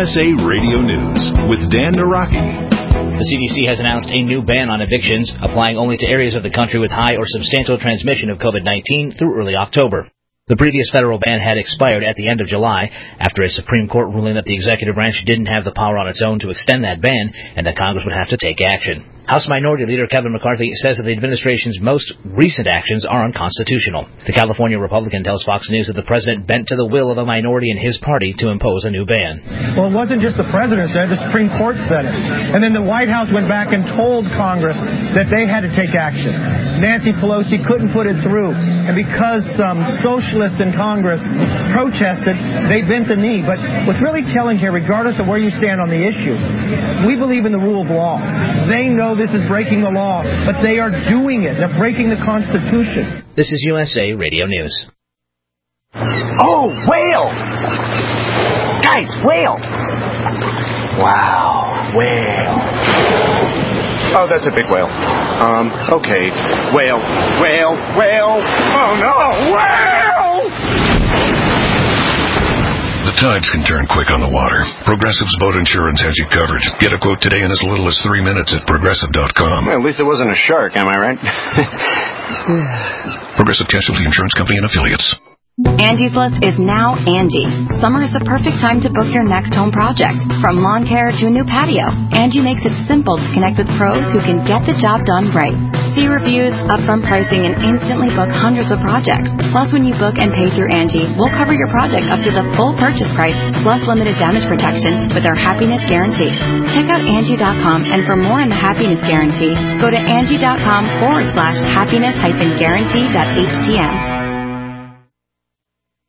USA Radio News with Dan Naraki. The CDC has announced a new ban on evictions, applying only to areas of the country with high or substantial transmission of COVID-19 through early October. The previous federal ban had expired at the end of July after a Supreme Court ruling that the executive branch didn't have the power on its own to extend that ban and that Congress would have to take action. House Minority Leader Kevin McCarthy says that the administration's most recent actions are unconstitutional. The California Republican tells Fox News that the president bent to the will of a minority in his party to impose a new ban. Well, it wasn't just the president said it, the Supreme Court said it. And then the White House went back and told Congress that they had to take action. Nancy Pelosi couldn't put it through. And because some socialists in Congress protested, they bent the knee. But what's really telling here, regardless of where you stand on the issue, we believe in the rule of law. They know this is breaking the law, but they are doing it. They're breaking the Constitution. This is USA Radio News. Oh, whale! Guys, whale! Wow, whale. Oh, that's a big whale. Okay. Whale. Oh, no, whale! The tides can turn quick on the water. Progressive's boat insurance has you covered. Get a quote today in as little as 3 minutes at Progressive.com. Well, at least it wasn't a shark, am I right? Progressive Casualty Insurance Company and Affiliates. Angie's List is now Angie. Summer is the perfect time to book your next home project. From lawn care to a new patio, Angie makes it simple to connect with pros who can get the job done right. See reviews, upfront pricing, and instantly book hundreds of projects. Plus, when you book and pay through Angie, we'll cover your project up to the full purchase price, plus limited damage protection with our Happiness Guarantee. Check out Angie.com, and for more on the Happiness Guarantee, go to Angie.com/happiness-guarantee.htm.